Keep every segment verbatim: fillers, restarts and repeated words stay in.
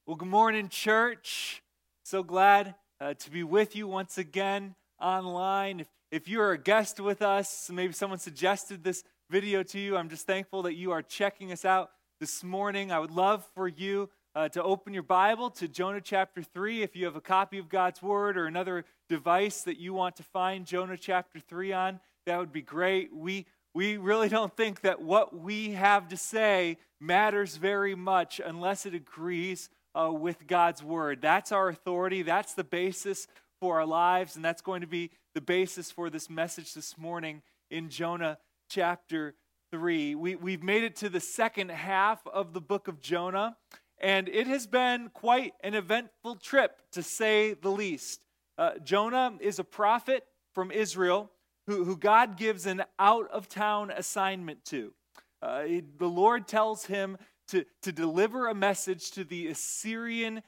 Well, good morning, church. So glad uh, to be with you once again online. If, if you're a guest with us, maybe someone suggested this video to you, I'm just thankful that you are checking us out this morning. I would love for you uh, to open your Bible to Jonah chapter three. If you have a copy of God's Word or another device that you want to find Jonah chapter three on, that would be great. We We really don't think that what we have to say matters very much unless it agrees uh, with God's Word. That's our authority. That's the basis for our lives, and that's going to be the basis for this message this morning in Jonah chapter three. We, we've made it to the second half of the book of Jonah, and it has been quite an eventful trip, to say the least. Uh, Jonah is a prophet from Israel Who, who God gives an out-of-town assignment to. Uh, the Lord tells him to, to deliver a message to the Assyrian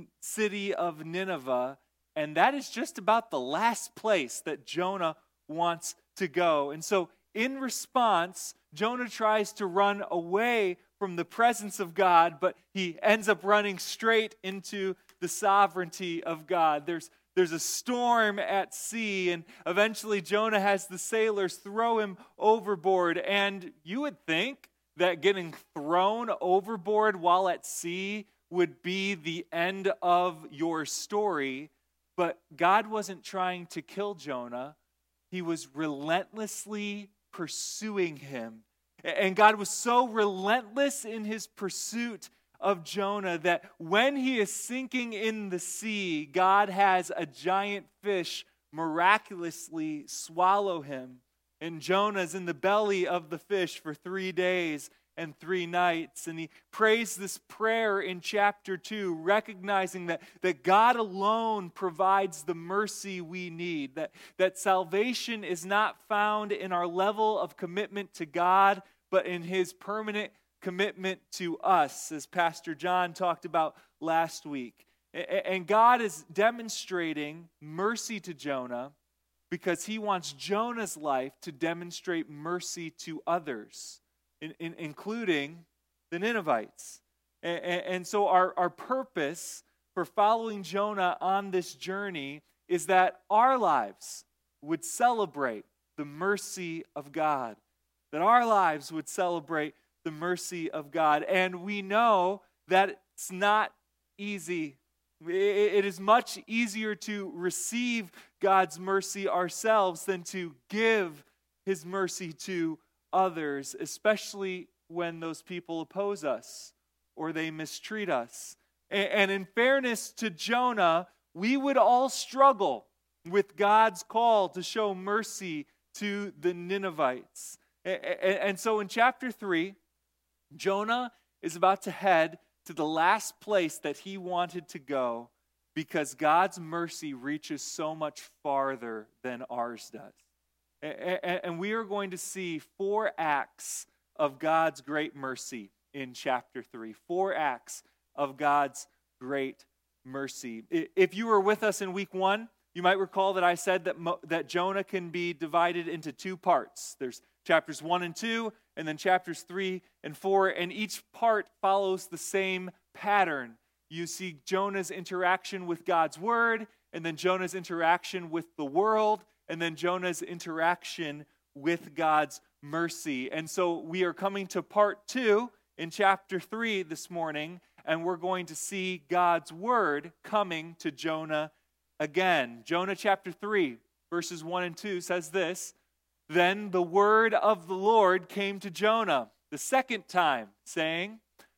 city of Nineveh, and that is just about the last place that Jonah wants to go. And so in response, Jonah tries to run away from the presence of God, but he ends up running straight into the sovereignty of God. There's There's a storm at sea, and eventually Jonah has the sailors throw him overboard. And you would think that getting thrown overboard while at sea would be the end of your story. But God wasn't trying to kill Jonah. He was relentlessly pursuing him. And God was so relentless in his pursuit of Jonah that when he is sinking in the sea, God has a giant fish miraculously swallow him. And Jonah's in the belly of the fish for three days and three nights. And he prays this prayer in chapter two, recognizing that, that God alone provides the mercy we need, that, that salvation is not found in our level of commitment to God, but in his permanent commitment to us, as Pastor John talked about last week. And God is demonstrating mercy to Jonah because he wants Jonah's life to demonstrate mercy to others, in, in, including the Ninevites. And, and so our, our purpose for following Jonah on this journey is that our lives would celebrate the mercy of God, that our lives would celebrate the mercy of God. And we know that it's not easy. It is much easier to receive God's mercy ourselves than to give his mercy to others, especially when those people oppose us or they mistreat us. And in fairness to Jonah, we would all struggle with God's call to show mercy to the Ninevites. And so in chapter three, Jonah is about to head to the last place that he wanted to go because God's mercy reaches so much farther than ours does. And we are going to see four acts of God's great mercy in chapter three. Four acts of God's great mercy. If you were with us in week one, you might recall that I said that, Mo- that Jonah can be divided into two parts. There's chapters one and two, and then chapters three and four, and each part follows the same pattern. You see Jonah's interaction with God's word, and then Jonah's interaction with the world, and then Jonah's interaction with God's mercy. And so we are coming to part two in chapter three this morning, and we're going to see God's word coming to Jonah again. Jonah chapter three, verses one and two says this: Then the word of the Lord came to Jonah the second time, saying,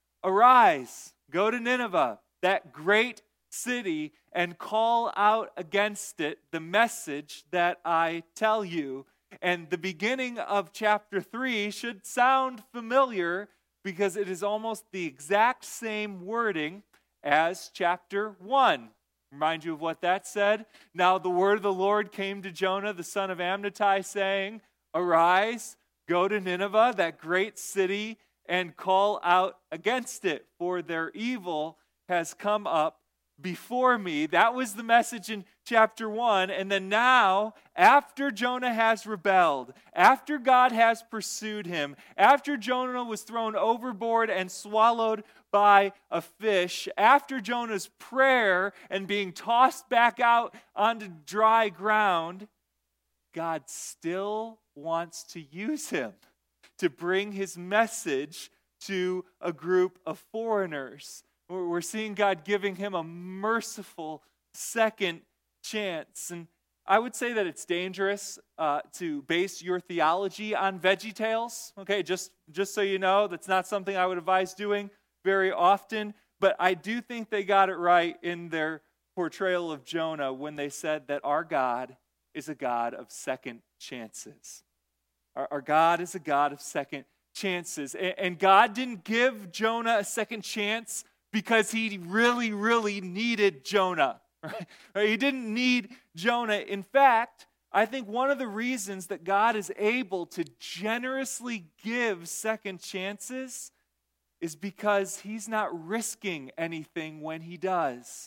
Arise, go to Nineveh, that great city, and call out against it the message that I tell you. And the beginning of chapter three should sound familiar because it is almost the exact same wording as chapter one. Remind you of what that said? Now the word of the Lord came to Jonah, the son of Amittai, saying, Arise, go to Nineveh, that great city, and call out against it, for their evil has come up before me. That was the message in chapter one. And then now, after Jonah has rebelled, after God has pursued him, after Jonah was thrown overboard and swallowed by a fish, after Jonah's prayer and being tossed back out onto dry ground, God still wants to use him to bring his message to a group of foreigners. We're seeing God giving him a merciful second chance. And I would say that it's dangerous uh, to base your theology on VeggieTales. Okay, just, just so you know, that's not something I would advise doing very often. But I do think they got it right in their portrayal of Jonah when they said that our God is a God of second chances. Our, our God is a God of second chances. And, and God didn't give Jonah a second chance because he really, really needed Jonah. Right? He didn't need Jonah. In fact, I think one of the reasons that God is able to generously give second chances is because he's not risking anything when he does.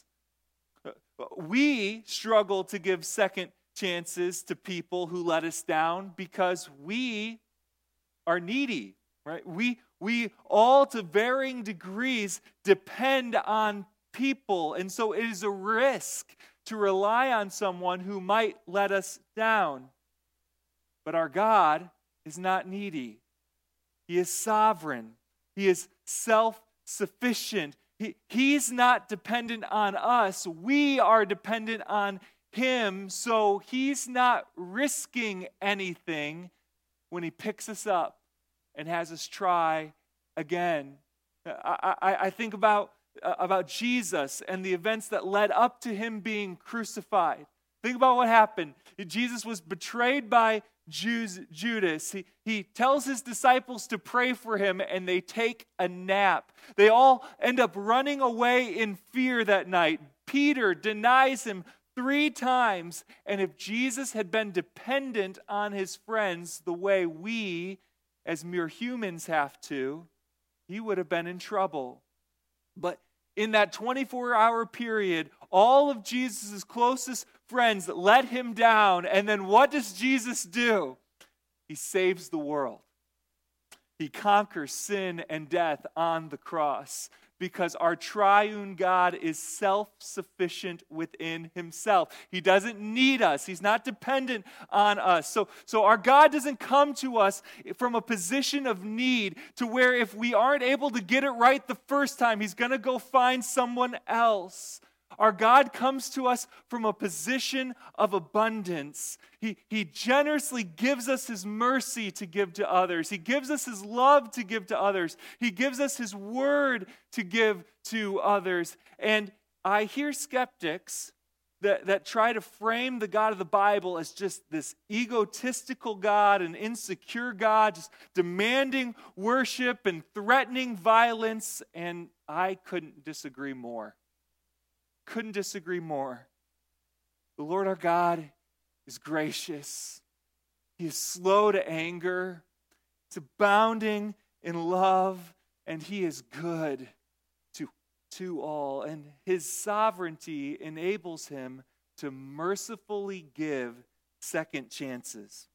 We struggle to give second chances to people who let us down because we are needy, right? We we all to varying degrees depend on people, and so it is a risk to rely on someone who might let us down. But our God is not needy. He is sovereign. He is self-sufficient. He, he's not dependent on us. We are dependent on him, so he's not risking anything when he picks us up and has us try again. I, I, I think about, uh, about Jesus and the events that led up to him being crucified. Think about what happened. Jesus was betrayed by Jews, Judas. He, he tells his disciples to pray for him, and they take a nap. They all end up running away in fear that night. Peter denies him three times, and if Jesus had been dependent on his friends the way we as mere humans have to, he would have been in trouble. But in that twenty-four hour period, all of Jesus' closest friends let him down, and then what does Jesus do? He saves the world. He conquers sin and death on the cross, because our triune God is self-sufficient within himself. He doesn't need us. He's not dependent on us. So, so our God doesn't come to us from a position of need to where if we aren't able to get it right the first time, he's going to go find someone else. Our God comes to us from a position of abundance. He, he generously gives us his mercy to give to others. He gives us his love to give to others. He gives us his word to give to others. And I hear skeptics that, that try to frame the God of the Bible as just this egotistical God, an insecure God, just demanding worship and threatening violence. And I couldn't disagree more. Couldn't disagree more. The Lord our God is gracious. He is slow to anger. He's abounding in love, and he is good to, to all. And his sovereignty enables him to mercifully give second chances.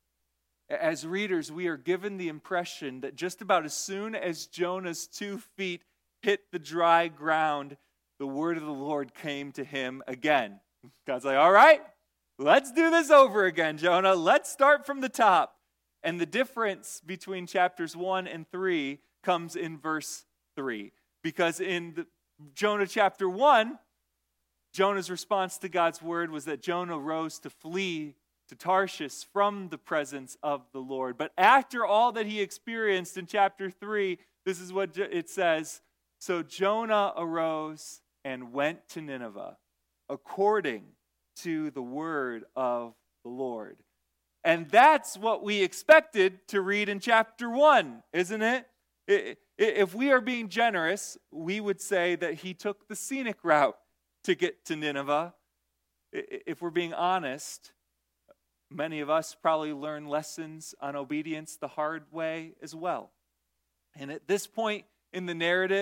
As readers, we are given the impression that just about as soon as Jonah's two feet hit the dry ground, the word of the Lord came to him again. God's like, all right, let's do this over again, Jonah. Let's start from the top. And the difference between chapters one and three comes in verse three. Because in the, Jonah chapter one, Jonah's response to God's word was that Jonah rose to flee to Tarshish from the presence of the Lord. But after all that he experienced in chapter three, this is what it says. So Jonah arose and went to Nineveh, according to the word of the Lord. And that's what we expected to read in chapter one, isn't it? If we are being generous, we would say that he took the scenic route to get to Nineveh. If we're being honest, many of us probably learn lessons on obedience the hard way as well. And at this point in the narrative,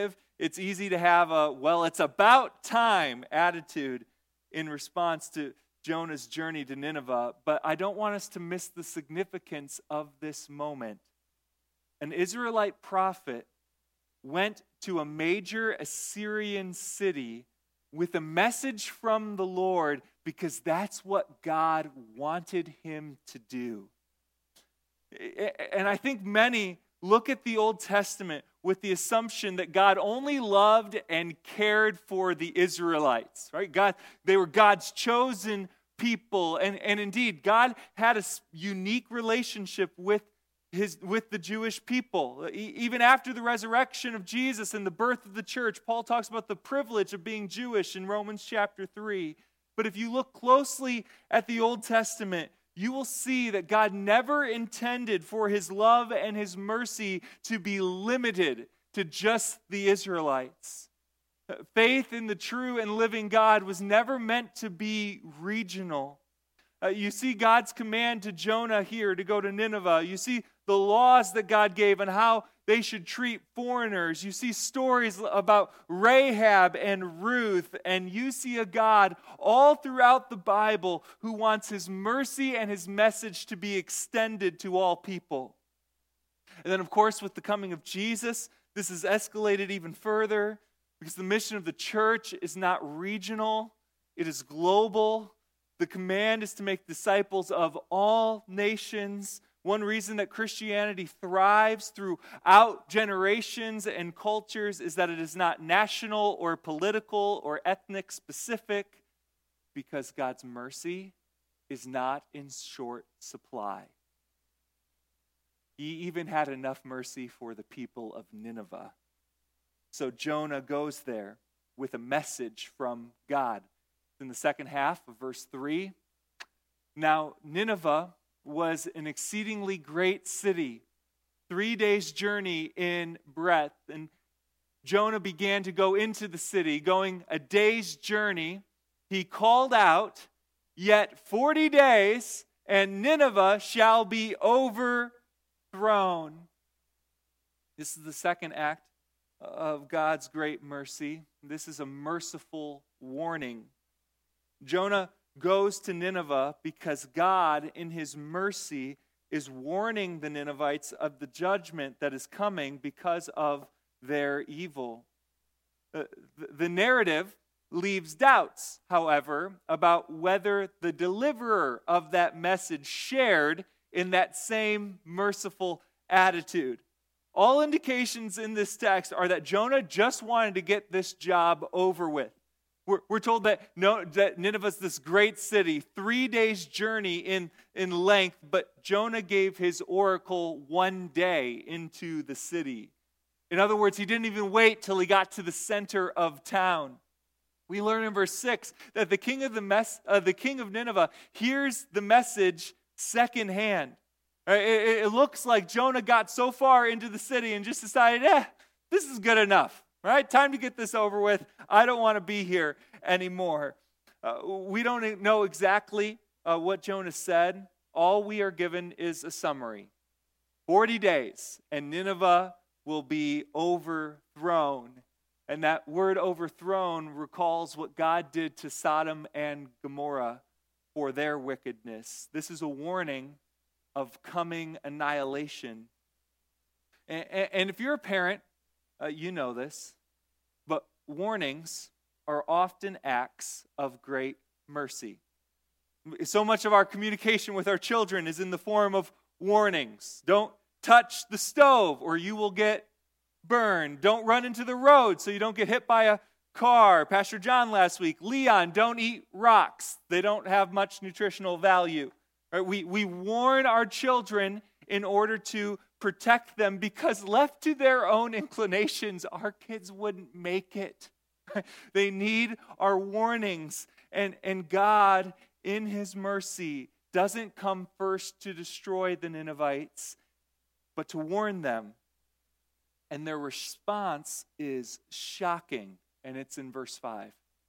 it's easy to have a, well, it's about time attitude in response to Jonah's journey to Nineveh, but I don't want us to miss the significance of this moment. An Israelite prophet went to a major Assyrian city with a message from the Lord because that's what God wanted him to do. And I think many look at the Old Testament with the assumption that God only loved and cared for the Israelites, right? God, they were God's chosen people. And, and indeed, God had a unique relationship with his with the Jewish people. Even after the resurrection of Jesus and the birth of the church, Paul talks about the privilege of being Jewish in Romans chapter three. But if you look closely at the Old Testament, you will see that God never intended for his love and his mercy to be limited to just the Israelites. Faith in the true and living God was never meant to be regional. Uh, you see God's command to Jonah here to go to Nineveh. You see the laws that God gave and how they should treat foreigners. You see stories about Rahab and Ruth, and you see a God all throughout the Bible who wants his mercy and his message to be extended to all people. And then, of course, with the coming of Jesus, this is escalated even further because the mission of the church is not regional, it is global. The command is to make disciples of all nations. One reason that Christianity thrives throughout generations and cultures is that it is not national or political or ethnic specific, because God's mercy is not in short supply. He even had enough mercy for the people of Nineveh. So Jonah goes there with a message from God. In the second half of verse three, now Nineveh was an exceedingly great city, three days' journey in breadth. And Jonah began to go into the city, going a day's journey. He called out, "Yet forty days, and Nineveh shall be overthrown." This is the second act of God's great mercy. This is a merciful warning. Jonah goes to Nineveh because God, in his mercy, is warning the Ninevites of the judgment that is coming because of their evil. Uh, the, the narrative leaves doubts, however, about whether the deliverer of that message shared in that same merciful attitude. All indications in this text are that Jonah just wanted to get this job over with. We're, we're told that, no, that Nineveh is this great city, three days' journey in, in length, but Jonah gave his oracle one day into the city. In other words, he didn't even wait till he got to the center of town. We learn in verse six that the king of the mess, uh, the king of Nineveh hears the message secondhand. It, it, it looks like Jonah got so far into the city and just decided, eh, this is good enough. Right? Time to get this over with. I don't want to be here anymore. Uh, we don't know exactly uh, what Jonah said. All we are given is a summary. forty days, and Nineveh will be overthrown. And that word overthrown recalls what God did to Sodom and Gomorrah for their wickedness. This is a warning of coming annihilation. And, and if you're a parent, Uh, you know this, but warnings are often acts of great mercy. So much of our communication with our children is in the form of warnings. Don't touch the stove or you will get burned. Don't run into the road so you don't get hit by a car. Pastor John last week, Leon, don't eat rocks. They don't have much nutritional value. Right? We, we warn our children in order to protect them, because left to their own inclinations, our kids wouldn't make it. They need our warnings. And, and God, in his mercy, doesn't come first to destroy the Ninevites, but to warn them. And their response is shocking, and it's in verse five.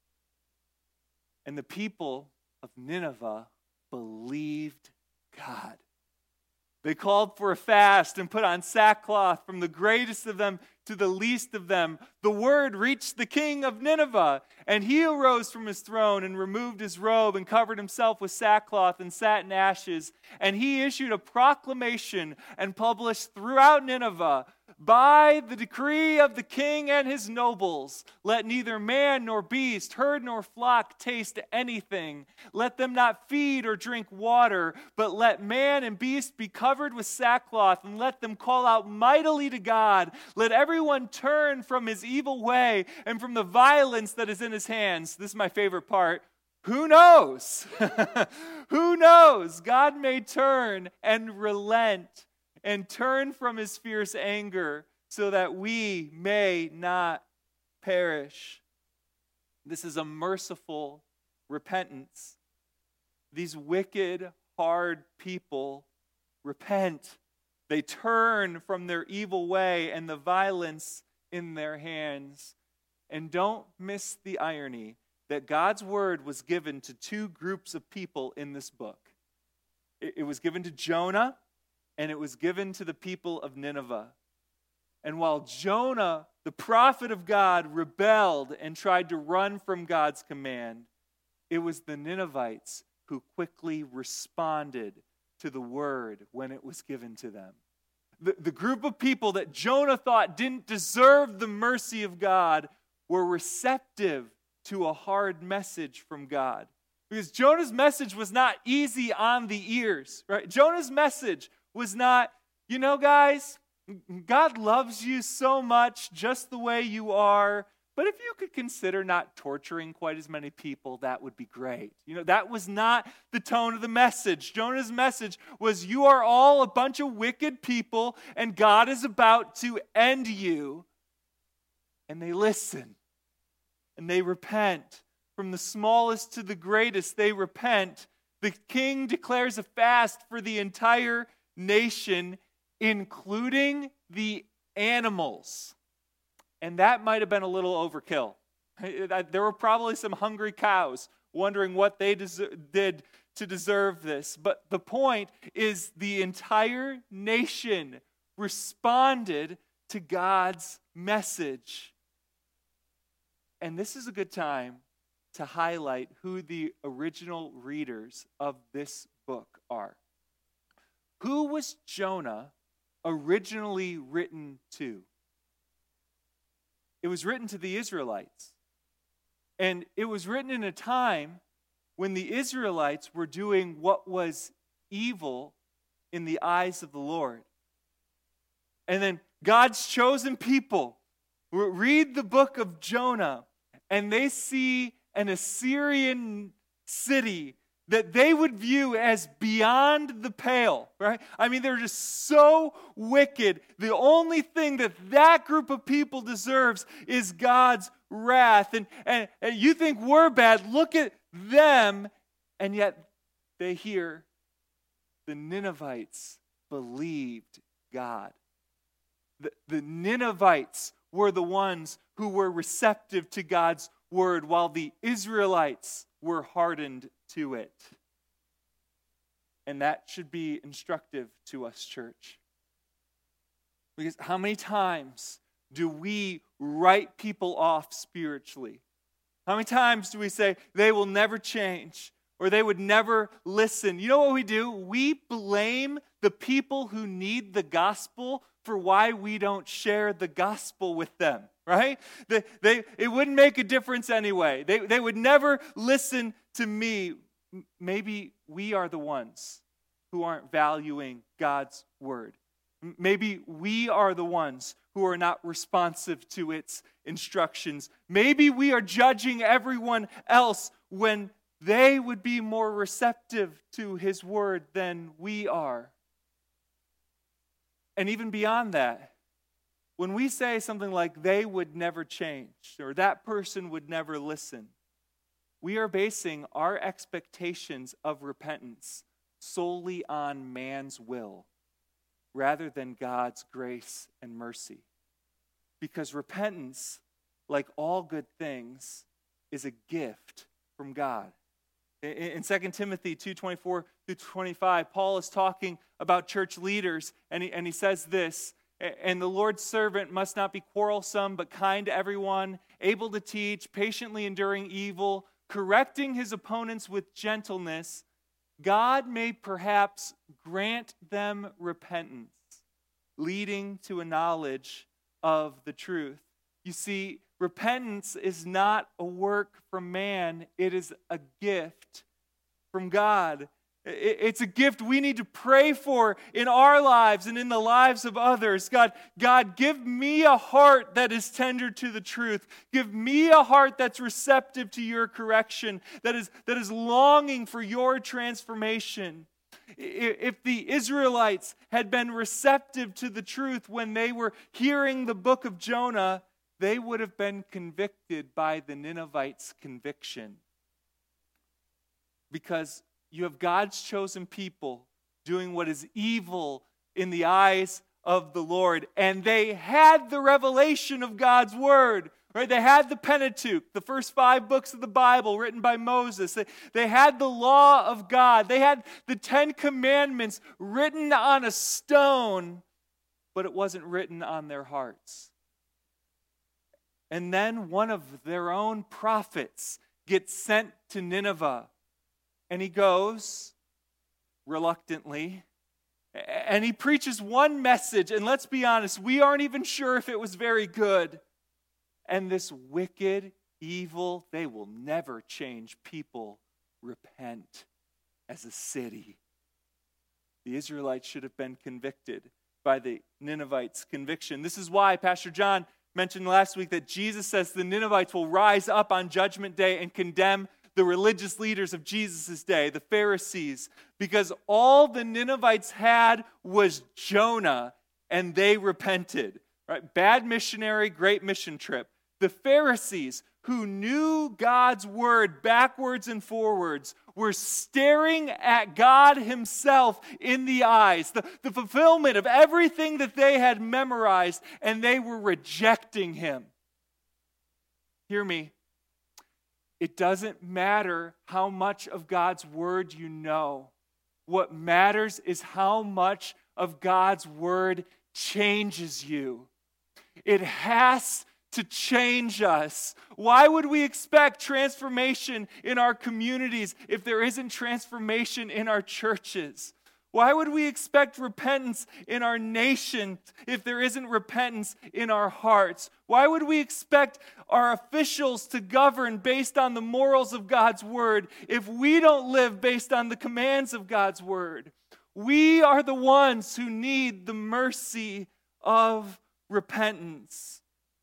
And the people of Nineveh believed God. They called for a fast and put on sackcloth from the greatest of them to the least of them. The word reached the king of Nineveh, and he arose from his throne and removed his robe and covered himself with sackcloth and sat in ashes. And he issued a proclamation and published throughout Nineveh, by the decree of the king and his nobles, let neither man nor beast, herd nor flock taste anything. Let them not feed or drink water, but let man and beast be covered with sackcloth, and let them call out mightily to God. Let everyone turn from his evil way and from the violence that is in his hands. This is my favorite part. Who knows? Who knows? God may turn and relent and turn from his fierce anger so that we may not perish. This is a merciful repentance. These wicked, hard people repent. They turn from their evil way and the violence in their hands. And don't miss the irony that God's word was given to two groups of people in this book. It, it was given to Jonah, and it was given to the people of Nineveh. And while Jonah, the prophet of God, rebelled and tried to run from God's command, it was the Ninevites who quickly responded to the word when it was given to them. The, the group of people that Jonah thought didn't deserve the mercy of God were receptive to a hard message from God. Because Jonah's message was not easy on the ears, right? Jonah's message was not, you know, guys, God loves you so much just the way you are, but if you could consider not torturing quite as many people, that would be great. You know, that was not the tone of the message. Jonah's message was, you are all a bunch of wicked people, and God is about to end you. And they listen, and they repent. From the smallest to the greatest, they repent. The king declares a fast for the entire nation, including the animals. And that might have been a little overkill. There were probably some hungry cows wondering what they des- did to deserve this. But the point is, the entire nation responded to God's message. And this is a good time to highlight who the original readers of this book are. Who was Jonah originally written to? It was written to the Israelites. And it was written in a time when the Israelites were doing what was evil in the eyes of the Lord. And then God's chosen people read the book of Jonah, and they see an Assyrian city that they would view as beyond the pale, right? I mean, they're just so wicked. The only thing that that group of people deserves is God's wrath. And, and, and you think we're bad, look at them. And yet they hear the Ninevites believed God. The, the Ninevites were the ones who were receptive to God's word, while the Israelites were hardened to it. And that should be instructive to us, church. Because how many times do we write people off spiritually? How many times do we say they will never change or they would never listen? You know what we do? We blame the people who need the gospel for why we don't share the gospel with them, right? They, they, it wouldn't make a difference anyway. They, they would never listen to me. Maybe we are the ones who aren't valuing God's word. Maybe we are the ones who are not responsive to its instructions. Maybe we are judging everyone else when they would be more receptive to his word than we are. And even beyond that, when we say something like they would never change or that person would never listen, we are basing our expectations of repentance solely on man's will rather than God's grace and mercy. Because repentance, like all good things, is a gift from God. In Second Timothy two twenty-four through twenty-five, Paul is talking about church leaders, and he, and he says this, "And the Lord's servant must not be quarrelsome, but kind to everyone, able to teach, patiently enduring evil, correcting his opponents with gentleness. God may perhaps grant them repentance, leading to a knowledge of the truth." You see, repentance is not a work from man. It is a gift from God. It's a gift we need to pray for in our lives and in the lives of others. God, God, give me a heart that is tender to the truth. Give me a heart that's receptive to your correction, that is, that is longing for your transformation. If the Israelites had been receptive to the truth when they were hearing the book of Jonah, they would have been convicted by the Ninevites' conviction. Because you have God's chosen people doing what is evil in the eyes of the Lord. And they had the revelation of God's word. Right? They had the Pentateuch, the first five books of the Bible written by Moses. They, they had the law of God. They had the Ten Commandments written on a stone, but it wasn't written on their hearts. And then one of their own prophets gets sent to Nineveh. And he goes, reluctantly, and he preaches one message. And let's be honest, we aren't even sure if it was very good. And this wicked, evil, they will never change people, repent as a city. The Israelites should have been convicted by the Ninevites' conviction. This is why Pastor John mentioned last week that Jesus says the Ninevites will rise up on Judgment Day and condemn the religious leaders of Jesus' day, the Pharisees, because all the Ninevites had was Jonah, and they repented. Right? Bad missionary, great mission trip. The Pharisees, who knew God's word backwards and forwards, were staring at God himself in the eyes, the, the fulfillment of everything that they had memorized, and they were rejecting him. Hear me. It doesn't matter how much of God's word you know. What matters is how much of God's word changes you. It has to change us. Why would we expect transformation in our communities if there isn't transformation in our churches? Why would we expect repentance in our nation if there isn't repentance in our hearts? Why would we expect our officials to govern based on the morals of God's word if we don't live based on the commands of God's word? We are the ones who need the mercy of repentance.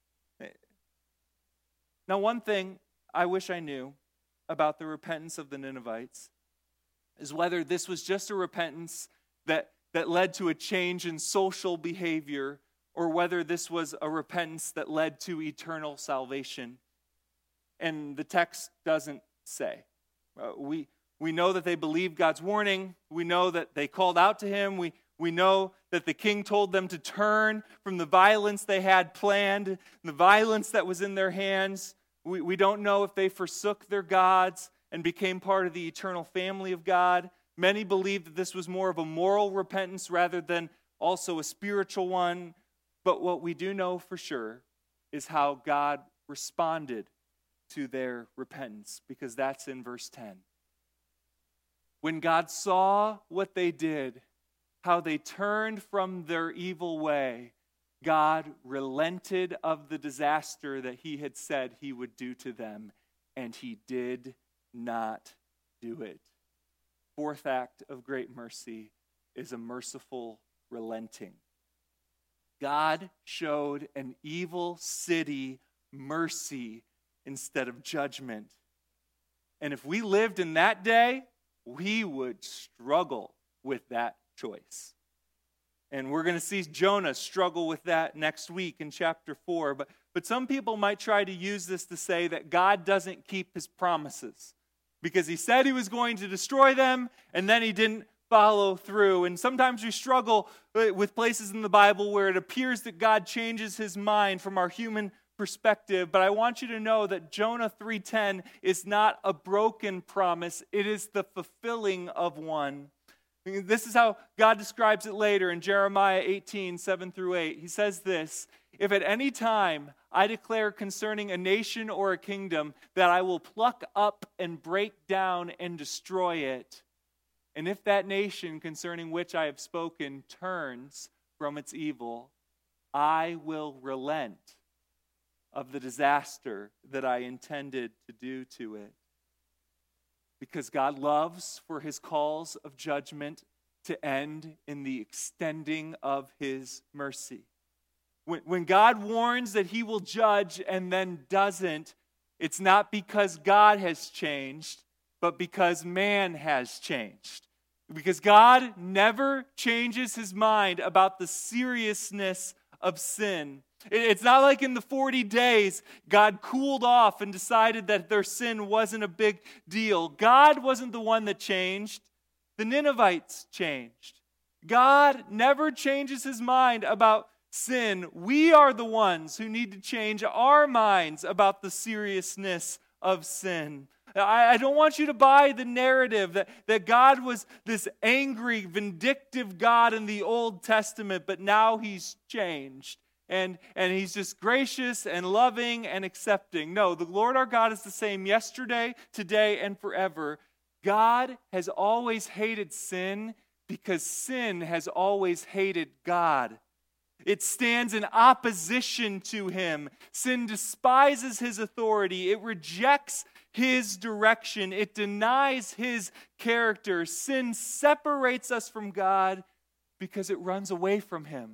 Now, one thing I wish I knew about the repentance of the Ninevites is whether this was just a repentance that, that led to a change in social behavior, or whether this was a repentance that led to eternal salvation. And the text doesn't say. Uh, we, we know that they believed God's warning. We know that they called out to him. We, we know that the king told them to turn from the violence they had planned, the violence that was in their hands. We, we don't know if they forsook their gods and became part of the eternal family of God. Many believe that this was more of a moral repentance rather than also a spiritual one. But what we do know for sure is how God responded to their repentance, because that's in verse ten. When God saw what they did, how they turned from their evil way, God relented of the disaster that he had said he would do to them, and he did not do it. Fourth act of great mercy is a merciful relenting. God showed an evil city mercy instead of judgment. And if we lived in that day, we would struggle with that choice. And we're going to see Jonah struggle with that next week in chapter four. But, but some people might try to use this to say that God doesn't keep his promises, because he said he was going to destroy them, and then he didn't follow through. And sometimes we struggle with places in the Bible where it appears that God changes his mind from our human perspective, but I want you to know that Jonah three ten is not a broken promise. It is the fulfilling of one. This is how God describes it later in Jeremiah eighteen, seven through eight. He says this, "If at any time I declare concerning a nation or a kingdom that I will pluck up and break down and destroy it, and if that nation concerning which I have spoken turns from its evil, I will relent of the disaster that I intended to do to it." Because God loves for his calls of judgment to end in the extending of his mercy. When, when God warns that he will judge and then doesn't, it's not because God has changed, but because man has changed. Because God never changes his mind about the seriousness of sin. It's not like in the forty days, God cooled off and decided that their sin wasn't a big deal. God wasn't the one that changed. The Ninevites changed. God never changes his mind about sin. We are the ones who need to change our minds about the seriousness of sin. I, I don't want you to buy the narrative that, that God was this angry, vindictive God in the Old Testament, but now he's changed. And, and he's just gracious and loving and accepting. No, the Lord our God is the same yesterday, today, and forever. God has always hated sin because sin has always hated God. It stands in opposition to him. Sin despises his authority. It rejects his direction. It denies his character. Sin separates us from God because it runs away from him.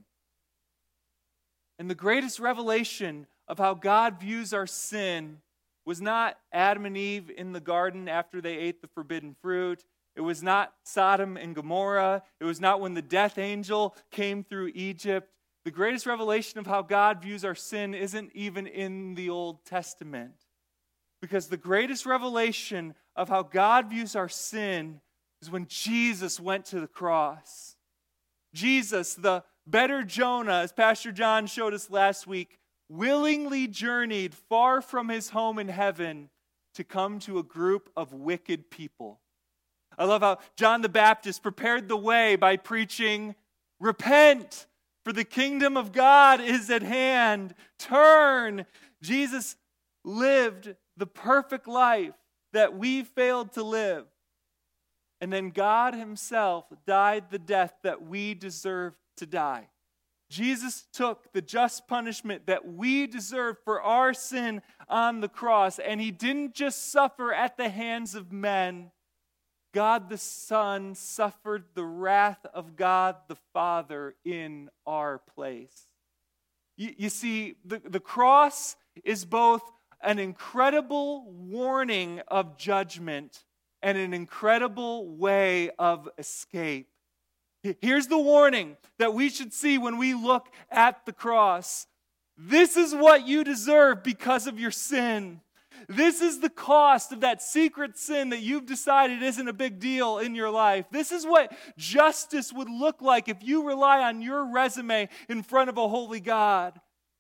And the greatest revelation of how God views our sin was not Adam and Eve in the garden after they ate the forbidden fruit. It was not Sodom and Gomorrah. It was not when the death angel came through Egypt. The greatest revelation of how God views our sin isn't even in the Old Testament. Because the greatest revelation of how God views our sin is when Jesus went to the cross. Jesus, the better Jonah, as Pastor John showed us last week, willingly journeyed far from his home in heaven to come to a group of wicked people. I love how John the Baptist prepared the way by preaching, "Repent, for the kingdom of God is at hand. Turn." Jesus lived the perfect life that we failed to live. And then God himself died the death that we deserve to die. Jesus took the just punishment that we deserve for our sin on the cross, and he didn't just suffer at the hands of men. God the Son suffered the wrath of God the Father in our place. You, you see, the, the cross is both an incredible warning of judgment and an incredible way of escape. Here's the warning that we should see when we look at the cross. This is what you deserve because of your sin. This is the cost of that secret sin that you've decided isn't a big deal in your life. This is what justice would look like if you rely on your resume in front of a holy God.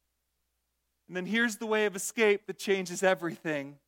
And then here's the way of escape that changes everything.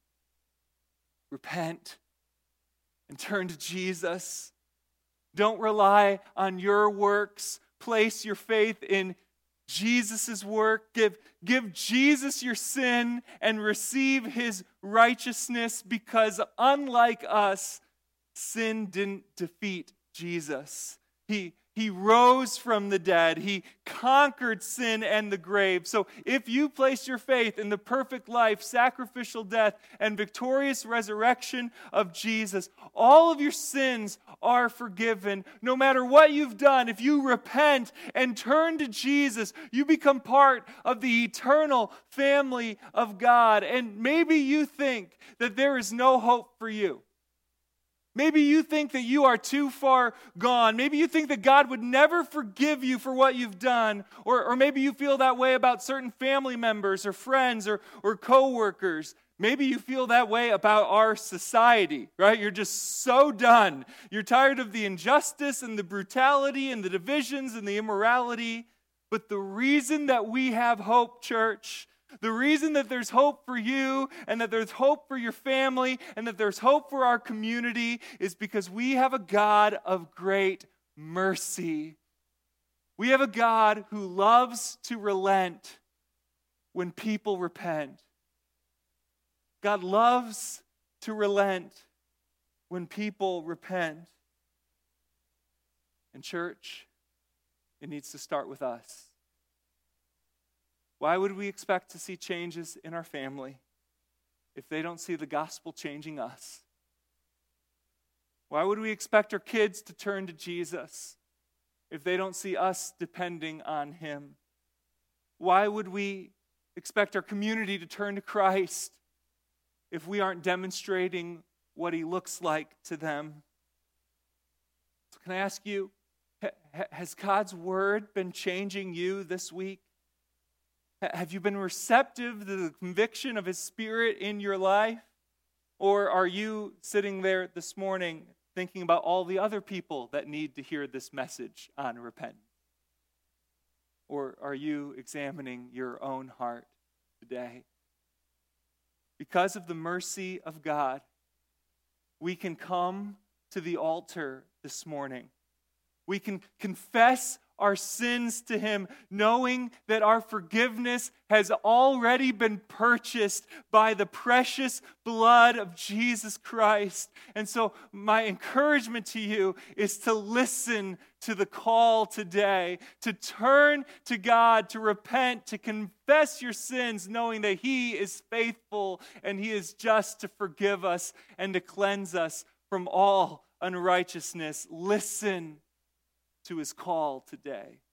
Repent and turn to Jesus. Don't rely on your works. Place your faith in Jesus' work. Give, give Jesus your sin and receive his righteousness, because unlike us, sin didn't defeat Jesus. He, he rose from the dead. He conquered sin and the grave. So if you place your faith in the perfect life, sacrificial death, and victorious resurrection of Jesus, all of your sins are forgiven. No matter what you've done, if you repent and turn to Jesus, you become part of the eternal family of God. And maybe you think that there is no hope for you. Maybe you think that you are too far gone. Maybe you think that God would never forgive you for what you've done. Or, or maybe you feel that way about certain family members or friends or, or co-workers. Maybe you feel that way about our society, right? You're just so done. You're tired of the injustice and the brutality and the divisions and the immorality. But the reason that we have hope, church, The reason that there's hope for you and that there's hope for your family and that there's hope for our community is because we have a God of great mercy. We have a God who loves to relent when people repent. God loves to relent when people repent. And church, it needs to start with us. Why would we expect to see changes in our family if they don't see the gospel changing us? Why would we expect our kids to turn to Jesus if they don't see us depending on him? Why would we expect our community to turn to Christ if we aren't demonstrating what he looks like to them? So can I ask you, has God's word been changing you this week? Have you been receptive to the conviction of his Spirit in your life? Or are you sitting there this morning thinking about all the other people that need to hear this message on repentance? Or are you examining your own heart today? Because of the mercy of God, we can come to the altar this morning. We can confess our sins to him, knowing that our forgiveness has already been purchased by the precious blood of Jesus Christ. And so my encouragement to you is to listen to the call today, to turn to God, to repent, to confess your sins, knowing that he is faithful and he is just to forgive us and to cleanse us from all unrighteousness. Listen to his call today.